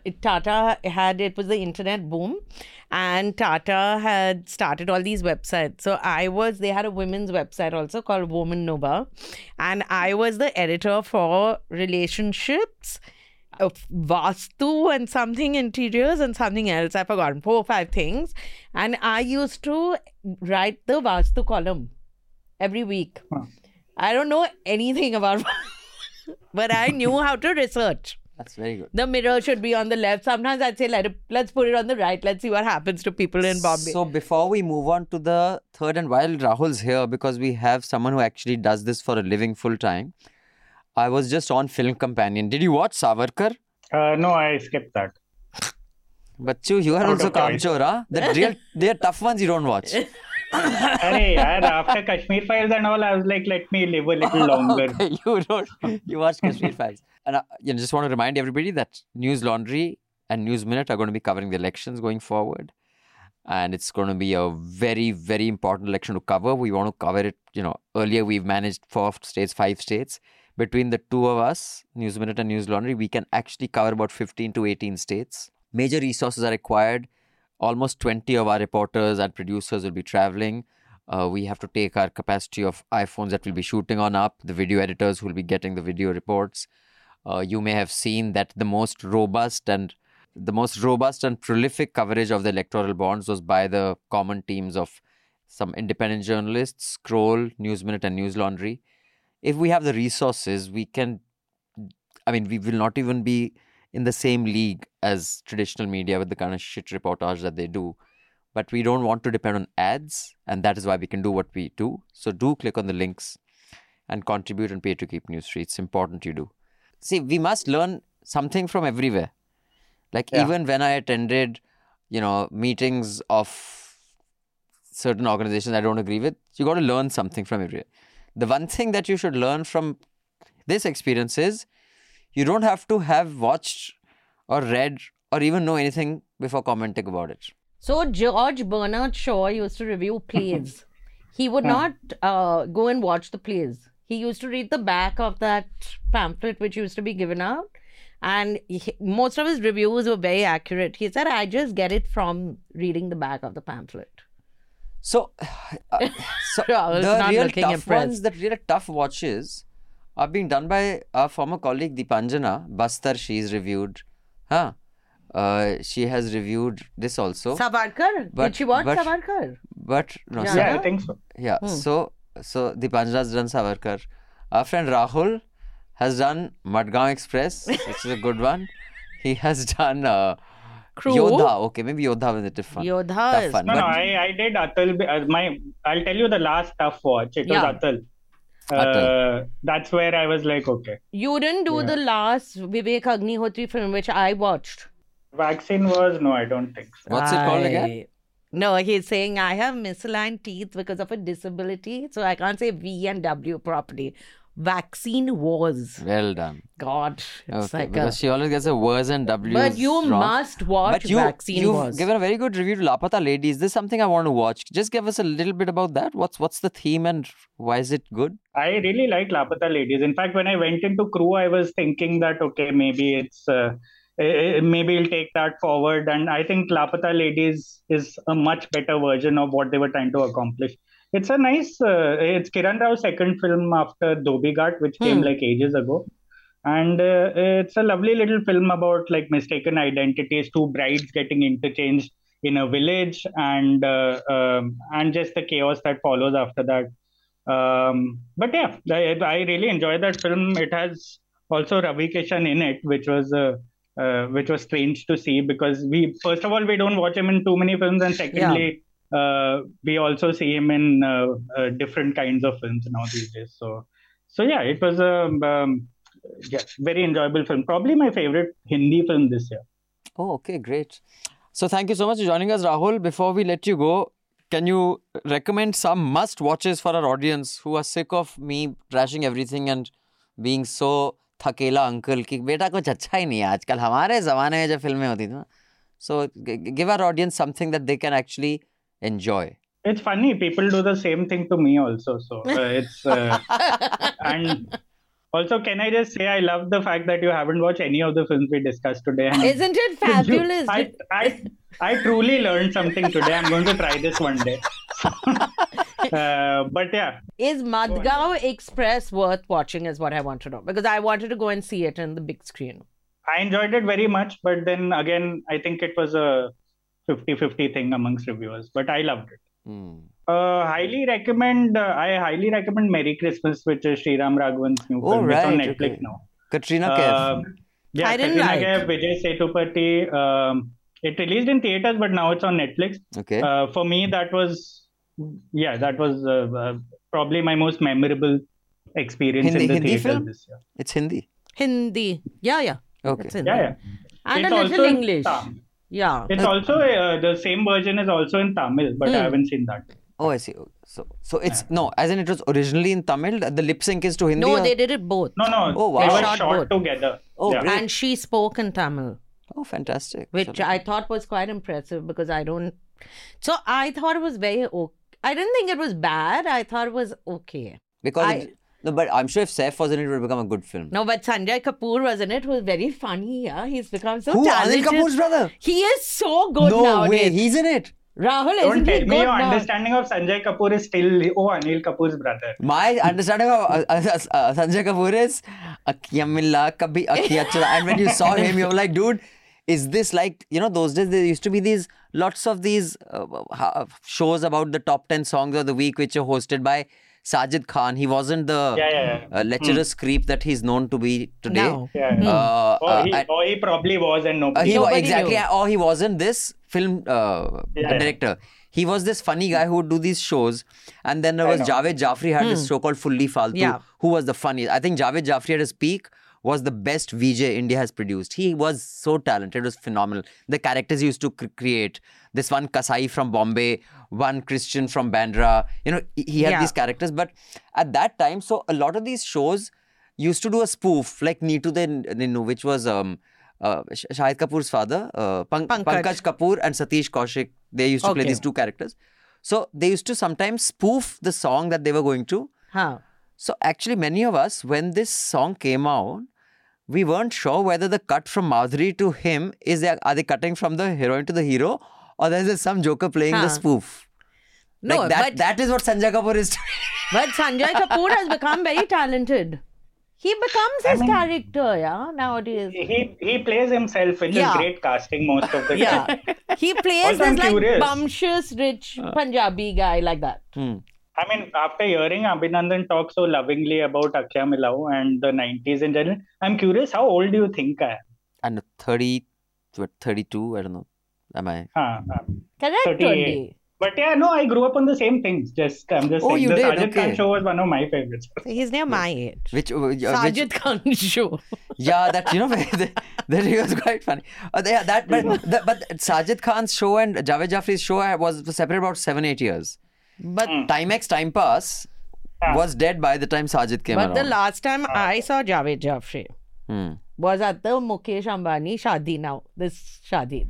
It was the internet boom, and Tata had started all these websites. So they had a women's website also called Woman Nova, and I was the editor for relationships, of Vastu and something interiors and something else. I've forgotten, 4 or 5 things. And I used to write the Vastu column every week. I don't know anything about but I knew how to research. That's very good. The mirror should be on the left. Sometimes I'd say, let's put it on the right. Let's see what happens to people in Bombay. So before we move on to the third, and while Rahul's here, because we have someone who actually does this for a living full time, I was just on Film Companion. Did you watch Savarkar? No, I skipped that. Bachu, you are Out also of choice. Kamchor, huh? They are tough ones you don't watch. Arey, yaar, after Kashmir Files and all, I was like, let me live a little longer. Okay, you watch Kashmir Files. And I just want to remind everybody that News Laundry and News Minute are going to be covering the elections going forward. And it's going to be a very, very important election to cover. We want to cover it, earlier we've managed 4 states, 5 states. Between the two of us, News Minute and News Laundry, we can actually cover about 15 to 18 states. Major resources are required. Almost 20 of our reporters and producers will be traveling. We have to take our capacity of iPhones that we'll be shooting on up, the video editors who will be getting the video reports. You may have seen that the most robust and prolific coverage of the electoral bonds was by the common teams of some independent journalists, Scroll, News Minute and News Laundry. If we have the resources, we will not even be in the same league as traditional media with the kind of shit reportage that they do. But we don't want to depend on ads, and that is why we can do what we do. So do click on the links and contribute and pay to keep news free. It's important you do. See, we must learn something from everywhere. Even when I attended, meetings of certain organizations I don't agree with, you got to learn something from everywhere. The one thing that you should learn from this experience is you don't have to have watched or read or even know anything before commenting about it. So George Bernard Shaw used to review plays. He would not go and watch the plays. He used to read the back of that pamphlet which used to be given out. And most of his reviews were very accurate. He said, I just get it from reading the back of the pamphlet. So the real tough watches are being done by our former colleague Deepanjana Bastar. She's reviewed. She has reviewed this also. Savarkar? Did she watch Savarkar? I think so. Yeah. So Deepanjana's done Savarkar. Our friend Rahul has done Madgaon Express, which is a good one. He has done Crew. Yodha. Okay, maybe Yodha was a tough fun. Yodha Tough is- fun. No, but I did Atal. I'll tell you the last tough watch. It was Yeah. Atal. Atal. That's where I was like, okay. You didn't do the last Vivek Agnihotri film, which I watched. Vaccine was no, I don't think so. what's it called again? No, he's saying I have misaligned teeth because of a disability, so I can't say V and W properly. Vaccine was. Well done. God, it's Okay, like because she always gets a words and W's But you wrong. must watch But Vaccine you've Was. given a very good review to Lapata Lady. Is this something I want to watch? Just give us a little bit about that. What's the theme and why is it good? I really like Lapata Ladies. In fact, when I went into Crew, I was thinking that okay, maybe it's maybe we'll take that forward. And I think Lapata Ladies is a much better version of what they were trying to accomplish. It's a nice. It's Kiran Rao's second film after Dhobi Ghat, which came like ages ago. And it's a lovely little film about like mistaken identities, two brides getting interchanged in a village, and just the chaos that follows after that. But yeah, I really enjoyed that film. It has also Ravi Kishan in it, which was strange to see because we first of all we don't watch him in too many films, and secondly we also see him in different kinds of films now these days. So yeah, it was a very enjoyable film. Probably my favorite Hindi film this year. Oh, okay, great. So thank you so much for joining us, Rahul. Before we let you go, can you recommend some must-watches for our audience who are sick of me trashing everything and being so thakela uncle कि बेटा कुछ अच्छा ही नहीं है आजकल हमारे ज़माने में जब फिल्में होती थी ना. So give our audience something that they can actually enjoy. It's funny, people do the same thing to me also. So it's and also, can I just say I love the fact that you haven't watched any of the films we discussed today. And Isn't it fabulous? I truly learned something today. I'm going to try this one day. But yeah. Is Madgaon Express worth watching is what I want to know. Because I wanted to go and see it in the big screen. I enjoyed it very much. But then again, I think it was a 50-50 thing amongst reviewers. But I loved it. I highly recommend Merry Christmas, which is Sriram Raghavan's new film. It's on Netflix now. Katrina Kaif. Yeah, I didn't Katrina like. Kaif, Vijay Sethupathi. It released in theaters, but now it's on Netflix. Okay. For me, that was probably my most memorable experience in the Hindi theaters film? this year. It's Hindi. Hindi. Yeah. Okay. It's Hindi. Yeah. And It's a little also in English. Yeah. It's also the same version is also in Tamil, but I haven't seen that. Oh, I see. So it's no, as in it was originally in Tamil. The lip sync is to Hindi. No, or- they did it both. No. Oh, wow. They They were shot shot both. together. Oh, Yeah. great. And she spoke in Tamil, Oh, fantastic. which I thought was quite impressive because I don't. So I thought it was very okay. I didn't think it was bad. I thought it was okay. Because no, but I'm sure if Saif was in it, it would become a good film. No, but Sanjay Kapoor was in it. Was very funny. Yeah, he's become so Who? talented. Anil Kapoor's brother? He is so good No nowadays. way, he's in it. Rahul, Don't isn't tell he me good your now? understanding of Sanjay Kapoor is still Anil Kapoor's brother. My understanding of Sanjay Kapoor is Akhiyan Milla Kabhi Akhiyan Chura. And when you saw him, you were like, dude, is this like, those days there used to be lots of these shows about the top 10 songs of the week which are hosted by Sajid Khan. He wasn't the lecherous creep that he's known to be today. No. Or he probably was and nobody. Exactly. knew. Or he wasn't this film director. He was this funny guy who would do these shows. And then there was Javed Jafri had this show called Fully Faltu, who was the funniest. I think Javed Jafri at his peak was the best VJ India has produced. He was so talented. It was phenomenal. The characters he used to create. This one Kasai from Bombay, one Christian from Bandra. He had these characters. But at that time, so a lot of these shows used to do a spoof, like Neetu De Ninnu, which was Shahid Kapoor's father, Pankaj Kapoor and Satish Kaushik. They used to play these two characters. So they used to sometimes spoof the song that they were going to. Huh. So actually many of us, when this song came out, we weren't sure whether the cut from Madhuri to him are they cutting from the heroine to the hero, or there's some joker playing the spoof. No, like that is what Sanjay Kapoor is. But Sanjay Kapoor has become very talented. He becomes his character, nowadays. He plays himself, which is great casting most of the time. He plays Also, I'm this curious. bumptious, rich Punjabi guy like that. I mean, after hearing Abhinandan talk so lovingly about Akshay Milau and the 90s in general, I'm curious, how old do you think I am? And 32, I don't know. Am I? Correct, 38. only. But yeah, no, I grew up on the same things. I'm just saying. You The did? Sajid Khan Okay. show was one of my favorites. He's near my age. Which Sajid Khan show. Yeah, that that was quite funny. But Sajid Khan's show and Javed Jaffri's show was separated about 7-8 years. But Timex Time Pass was dead by the time Sajid came But around. the last time I saw Javed Jaffri was at the Mukesh Ambani Shadi now. This Shadi.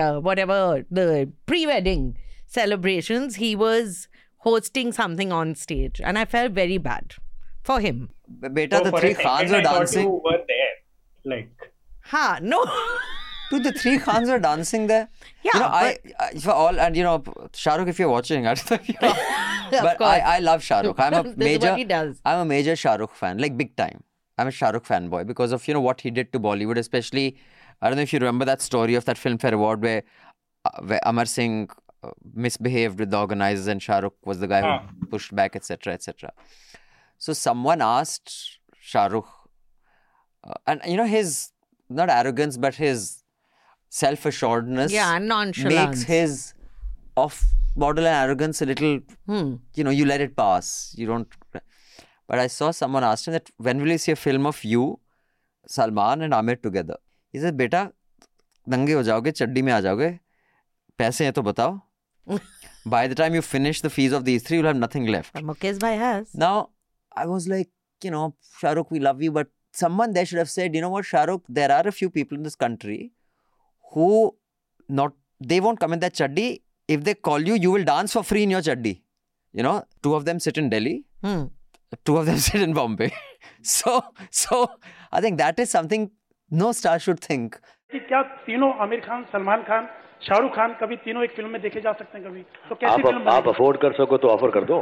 The pre-wedding celebrations. He was hosting something on stage. And I felt very bad for him. Beta, the three Khans were dancing. You were there. Like. No. Dude, the three Khans were dancing there. Yeah, I for all, and Shah Rukh, if you're watching, I don't know if you know. But I love Shah Rukh. I'm a This is what he does. I'm a major Shah Rukh fan, like big time. I'm a Shah Rukh fanboy because of what he did to Bollywood, especially. I don't know if you remember that story of that Filmfare Award where Amar Singh misbehaved with the organizers and Shah Rukh was the guy who pushed back, etc., etc. So someone asked Shah Rukh, and his not arrogance but his self-assuredness, nonchalance, makes his off-model and arrogance a little. You let it pass. You don't. But I saw someone asked him that when will you see a film of you, Salman and Amir together? He said, "Beta, नंगे हो जाओगे, चड्डी में आ जाओगे, पैसे हैं तो बताओ." By the time you finish the fees of these three, you'll have nothing left. Mukesh Bhai has. Now, I was like, Shah Rukh, we love you, but someone there should have said, you know what, Shah Rukh, there are a few people in this country who they won't come in that chaddi. If they call you, you will dance for free in your chaddi. 2 of them sit in Delhi. 2 of them sit in Bombay. So I think that is something no star should think. क्या तीनों आमिर खान, सलमान खान, शाहरुख खान कभी तीनों एक film में देखे जा सकते हैं कभी? तो कैसी फिल्म आप अफोर्ड कर सको तो ऑफर कर दो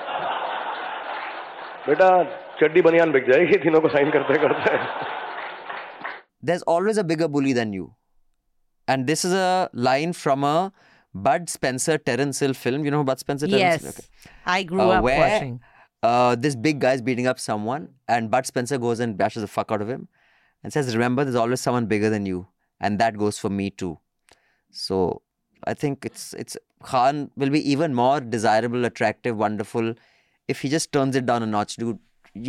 बेटा, चड्डी बनियान बिक जाएगी तीनों को साइन करते करते. There's always a bigger bully than you. And this is a line from a Bud Spencer Terence Hill film. You know who Bud Spencer Terence Hill? Yes. Okay. I grew up watching. This big guy is beating up someone and Bud Spencer goes and bashes the fuck out of him and says, remember, there's always someone bigger than you. And that goes for me too. So I think it's Khan will be even more desirable, attractive, wonderful if he just turns it down a notch. Dude,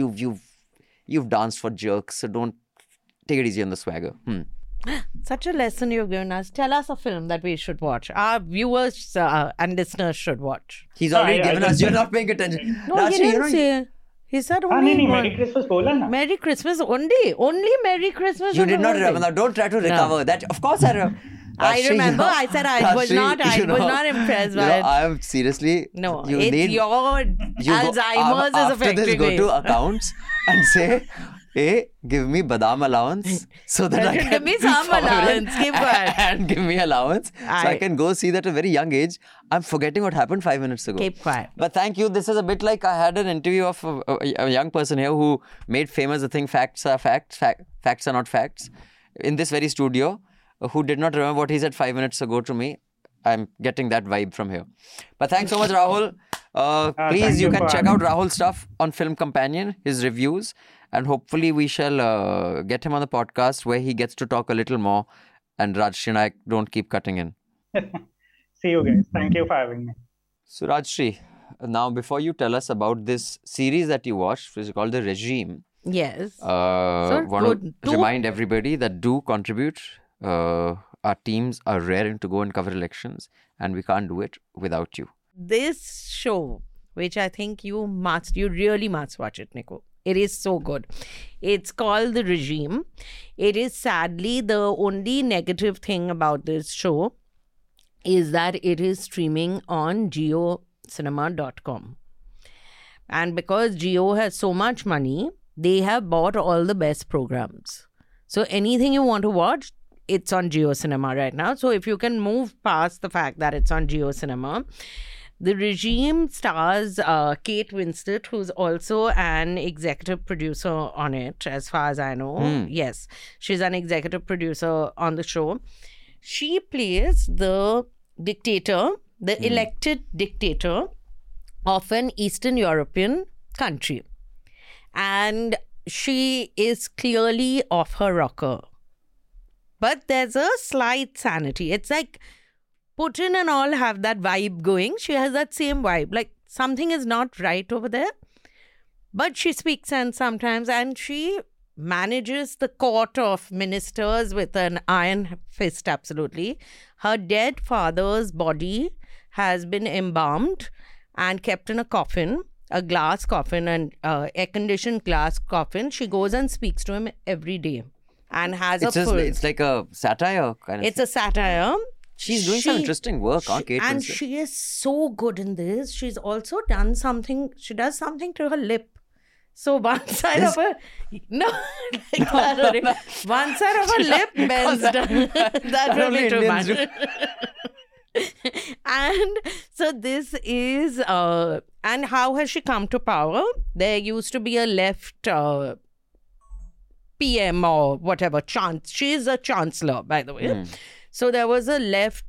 you've danced for jerks, so don't take it easy on the swagger. Such a lesson you've given us. Tell us a film that we should watch. Our viewers and listeners should watch. He's already given us. You're not paying attention. No, he didn't say. He said only Merry Christmas bola na. Merry Christmas only. Only Merry Christmas. You did not remember. Now don't try to recover that. Of course I remember. I remember. I said I was not impressed by it. I am seriously. No, your Alzheimer's is affecting me. After this, go to accounts and say, hey, give me badam allowance so that I can give me some allowance. Keep quiet. And give me allowance so I can go see that at a very young age. I'm forgetting what happened 5 minutes ago. Keep quiet. But thank you. This is a bit like I had an interview of a young person here who made famous the thing facts are facts, facts are not facts in this very studio, who did not remember what he said 5 minutes ago to me. I'm getting that vibe from here. But thanks so much, Rahul. Please, you can check out Rahul's stuff on Film Companion, his reviews. And hopefully we shall get him on the podcast where he gets to talk a little more and Rajshri and I don't keep cutting in. See you guys. Thank you for having me. So Rajshri, now before you tell us about this series that you watched, which is called The Regime. Yes. Want to remind everybody that do contribute. Our teams are raring to go and cover elections and we can't do it without you. This show, which I think you really must watch it, Nico. It is so good. It's called The Regime. It is sadly the only negative thing about this show is that it is streaming on JioCinema.com. And because Jio has so much money, they have bought all the best programs. So anything you want to watch, it's on JioCinema right now. So if you can move past the fact that it's on JioCinema, The Regime stars Kate Winslet, who's also an executive producer on it, as far as I know. Yes, she's an executive producer on the show. She plays the dictator, the elected dictator of an Eastern European country. And she is clearly off her rocker. But there's a slight sanity. It's like Putin and all have that vibe going. She has that same vibe. Like something is not right over there. But she speaks sense sometimes, and she manages the court of ministers with an iron fist, absolutely. Her dead father's body has been embalmed and kept in a coffin, a glass coffin, an air-conditioned glass coffin. She goes and speaks to him every day and has It's like a satire kind of It's a satire. She's doing some interesting work, Kate And Winslet. she is so good in this. She's also done something. She does something to her lip. So one side of her, one side of her lip bends down. That will be too much. And so this is, and how has she come to power? There used to be a left PM or whatever, she is a chancellor, by the way. So there was a left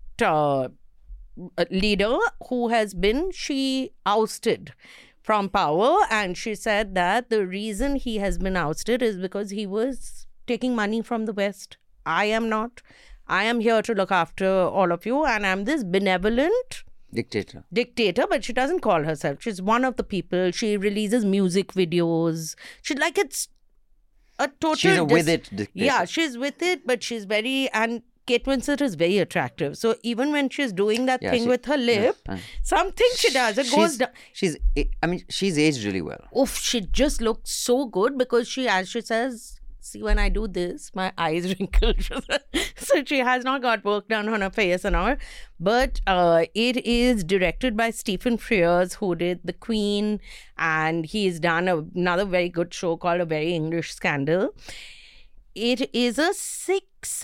leader who she ousted from power, and she said that the reason he has been ousted is because he was taking money from the West. I am not. I am here to look after all of you, and I'm this benevolent dictator, but she doesn't call herself. She's one of the people. She releases music videos. It's a total... She's with it dictator. Yeah, she's with it, but she's very... And Kate Winslet is very attractive. So even when she's doing that thing with her lip, something she does, goes down. She's aged really well. Oof, she just looks so good because she, as she says, see, when I do this, my eyes wrinkle. So she has not got work done on her face and all. But it is directed by Stephen Frears, who did The Queen. And he's done another very good show called A Very English Scandal. It is a 6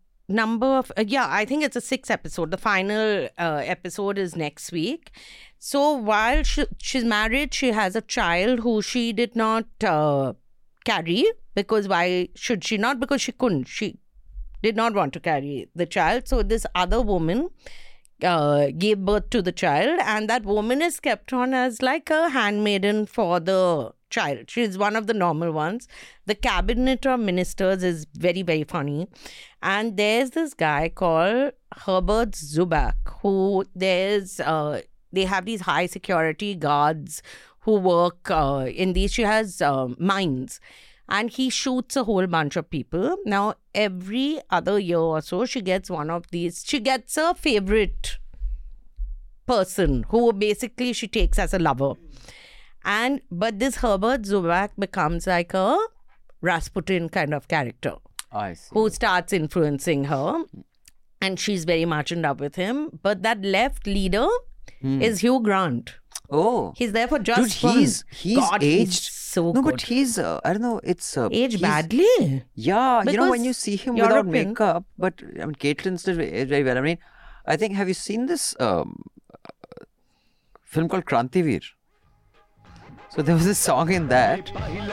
I think it's a 6 episode. The final episode is next week. So while she's married, she has a child who she did not carry. Because why should she not? Because she couldn't. She did not want to carry the child. So this other woman gave birth to the child, and that woman is kept on as like a handmaiden for the child. She's one of the normal ones. The cabinet of ministers is very, very funny. And there's this guy called Herbert Zubak, who they have these high security guards who work in these. She has mines. And he shoots a whole bunch of people. Now, every other year or so, she gets one of these. She gets a favorite person who basically she takes as a lover. But this Herbert Zubak becomes like a Rasputin kind of character. I see. Who starts influencing her. And she's very much in love with him. But that left leader is Hugh Grant. Oh. He's there for just fun. He's God, aged. He's so no, good. but he's, I don't know, it's... aged badly? Yeah, Because when you see him without makeup, but I mean, Kate Winslet aged very well. I mean, I think, have you seen this film called Krantivir? So there was a song in that.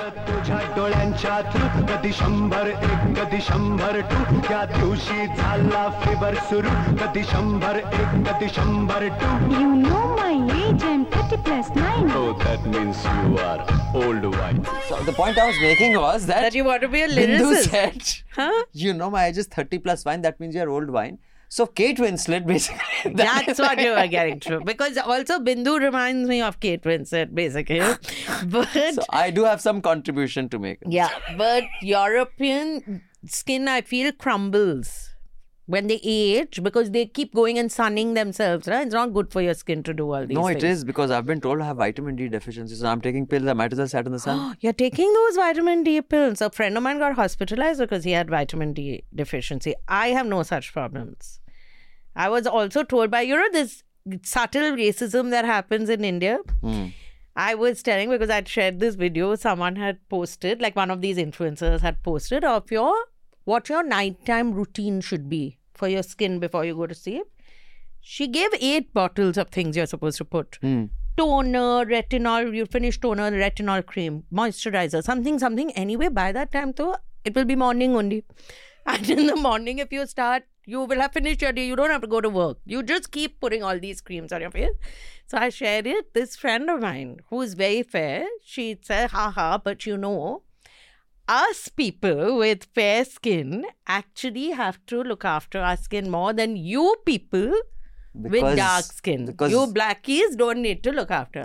You know my age, I'm 30 plus 9. Oh, that means you are old wine. So the point I was making was that you want to be a Bindu lyricist. said, you know my age is 30 plus wine, that means you're old wine. So Kate Winslet basically... That's what you were getting to. Because also Bindu reminds me of Kate Winslet basically. But so I do have some contribution to make. Yeah, but European skin, I feel, crumbles when they age because they keep going and sunning themselves, right? It's not good for your skin to do all these things. No, it is, because I've been told I have vitamin D deficiency. So I'm taking pills. I might as well sit in the sun. You're taking those vitamin D pills. A friend of mine got hospitalized because he had vitamin D deficiency. I have no such problems. I was also told by, this subtle racism that happens in India. I was telling, because I'd shared this video someone had posted, like one of these influencers had posted of what your nighttime routine should be for your skin before you go to sleep. She gave 8 bottles of things you're supposed to put. Toner, retinol, you finish toner, retinol cream, moisturizer, something. Anyway, by that time, it will be morning only. And in the morning, if you start, you will have finished your day. You don't have to go to work. You just keep putting all these creams on your face. So I shared it. This friend of mine, who is very fair, she said, haha, but you know, us people with fair skin actually have to look after our skin more than you people with dark skin. You blackies don't need to look after.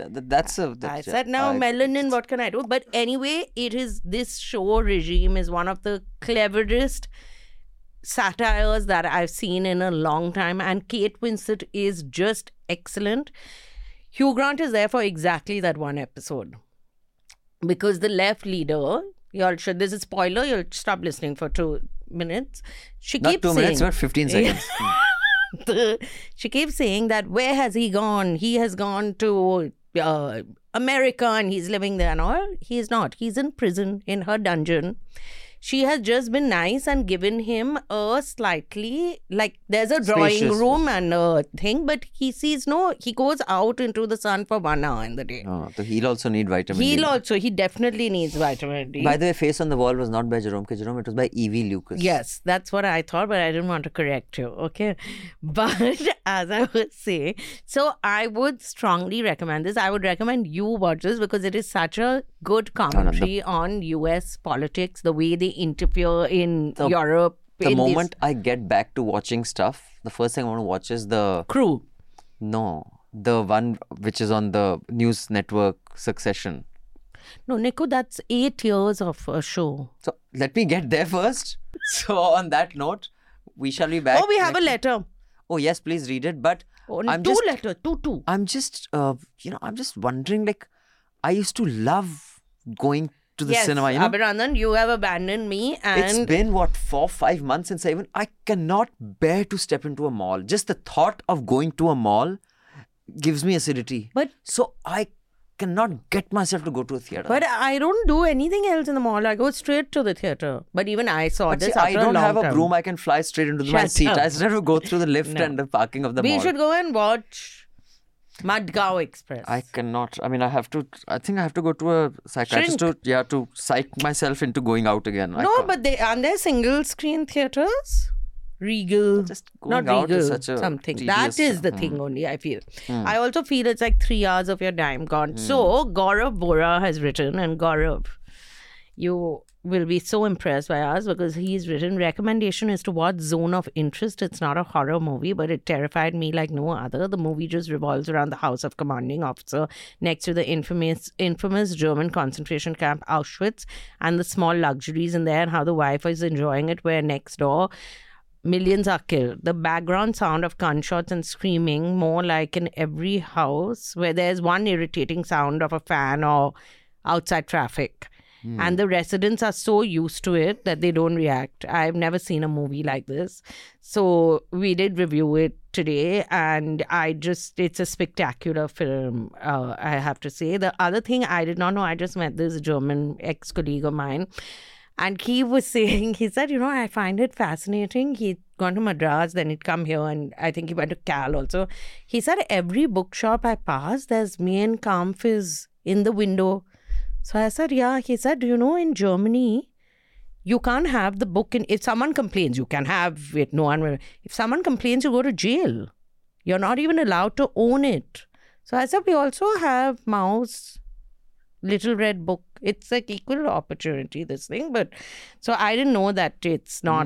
I said, now melanin, what can I do? But anyway, this show regime is one of the cleverest satires that I've seen in a long time, and Kate Winslet is just excellent. Hugh Grant is there for exactly that one episode, because the left leader, this is spoiler, you'll stop listening for 2 minutes. She Not keeps 2 minutes, saying, but 15 seconds. She keeps saying that, where has he gone? He has gone to America and he's living there and all. He's not. He's in prison in her dungeon. She has just been nice and given him a slightly, like, there's a drawing Spacious room and a thing, but he sees he goes out into the sun for 1 hour in the day. Oh, so he'll also need vitamin D. He definitely needs vitamin D. By the way, Face on the Wall was not by Jerome K. Jerome, it was by Evie Lucas. Yes, that's what I thought, but I didn't want to correct you, okay? But as I would say, so I would strongly recommend this. I would recommend you watch this because it is such a good commentary on US politics, the way they interfere in Europe. The moment I get back to watching stuff, the first thing I want to watch is the Crew. No, the one which is on the news network, Succession. No, Niku, that's 8 years of a show. So let me get there first. So on that note, we shall be back. Oh, we have a letter. Oh yes, please read it. But letters. I'm just, I'm just wondering. Like, I used to love going to the cinema. Abhinandan, you have abandoned me, and it's been 4-5 months since I cannot bear to step into a mall. Just the thought of going to a mall gives me acidity. So I cannot get myself to go to a theatre. But I don't do anything else in the mall. I go straight to the theatre. But even I saw this after I don't have a time. broom. I can fly straight into my seat. I just have to go through the lift and the parking of the mall. We should go and watch Madgaon Express. I cannot. I mean, I think I have to go to a psychiatrist to psych myself into going out again. No, but aren't there single screen theatres? Regal. Just going out is such a something. That is the thing only, I feel. I also feel it's like 3 hours of your time gone. So, Gaurav Vora has written, and Gaurav, you will be so impressed by us because he's written, recommendation is to watch Zone of Interest. It's not a horror movie, but it terrified me like no other. The movie just revolves around the house of commanding officer next to the infamous German concentration camp Auschwitz and the small luxuries in there and how the wife is enjoying it, where next door millions are killed. The background sound of gunshots and screaming, more like in every house where there's one irritating sound of a fan or outside traffic. And the residents are so used to it that they don't react. I've never seen a movie like this. So we did review it today, and it's a spectacular film, I have to say. The other thing I did not know, I just met this German ex-colleague of mine, and he was saying, he said, I find it fascinating. He'd gone to Madras, then he'd come here, and I think he went to Cal also. He said, every bookshop I pass, there's Mein Kampf is in the window. So I said, yeah. He said, in Germany, you can't have the book. If someone complains, you can have it. No one will. If someone complains, you go to jail. You're not even allowed to own it. So I said, we also have Mao's Little Red Book. It's like equal opportunity, this thing. But so I didn't know that it's not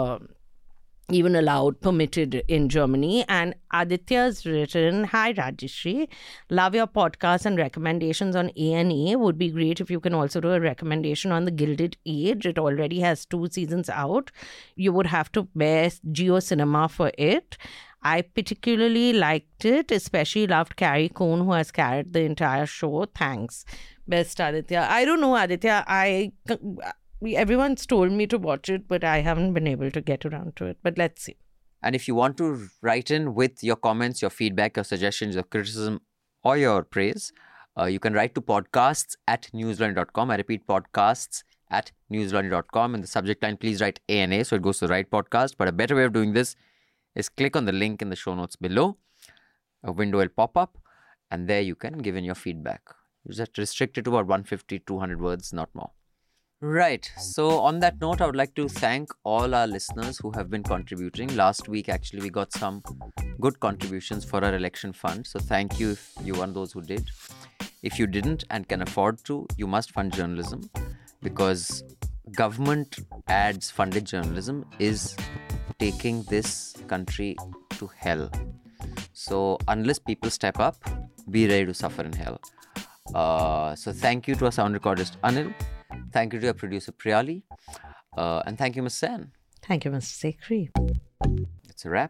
even allowed, permitted in Germany. And Aditya's written, hi Rajeshri, love your podcast and recommendations on A&E. Would be great if you can also do a recommendation on The Gilded Age. It already has 2 seasons out. You would have to bear Geo Cinema for it. I particularly liked it, especially loved Carrie Coon, who has carried the entire show. Thanks. Best Aditya. I don't know, Aditya. Everyone's told me to watch it, but I haven't been able to get around to it. But let's see. And if you want to write in with your comments, your feedback, your suggestions, your criticism, or your praise, you can write to podcasts@newslaundry.com. I repeat, podcasts@newslaundry.com. In the subject line, please write ANA, so it goes to the right podcast. But a better way of doing this is click on the link in the show notes below. A window will pop up, and there you can give in your feedback. You just restrict it to about 150, 200 words, not more. Right. So on that note, I would like to thank all our listeners who have been contributing. Last week, actually, we got some good contributions for our election fund. So thank you if you're one of those who did. If you didn't and can afford to, you must fund journalism, because government ads funded journalism is taking this country to hell. So unless people step up, be ready to suffer in hell. So thank you to our sound recordist Anil. Thank you to our producer Priyali. And thank you, Ms. Sen. Thank you, Mr. Sekhri. It's a wrap.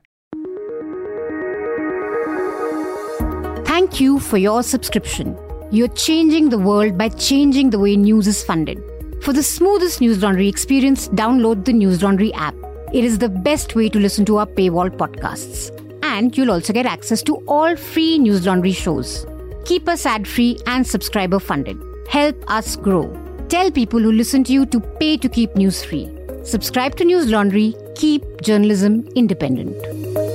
Thank you for your subscription. You're changing the world by changing the way news is funded. For the smoothest News Laundry experience, download the News Laundry app. It is the best way to listen to our paywall podcasts. And you'll also get access to all free News Laundry shows. Keep us ad-free and subscriber funded. Help us grow. Tell people who listen to you to pay to keep news free. Subscribe to News Laundry. Keep journalism independent.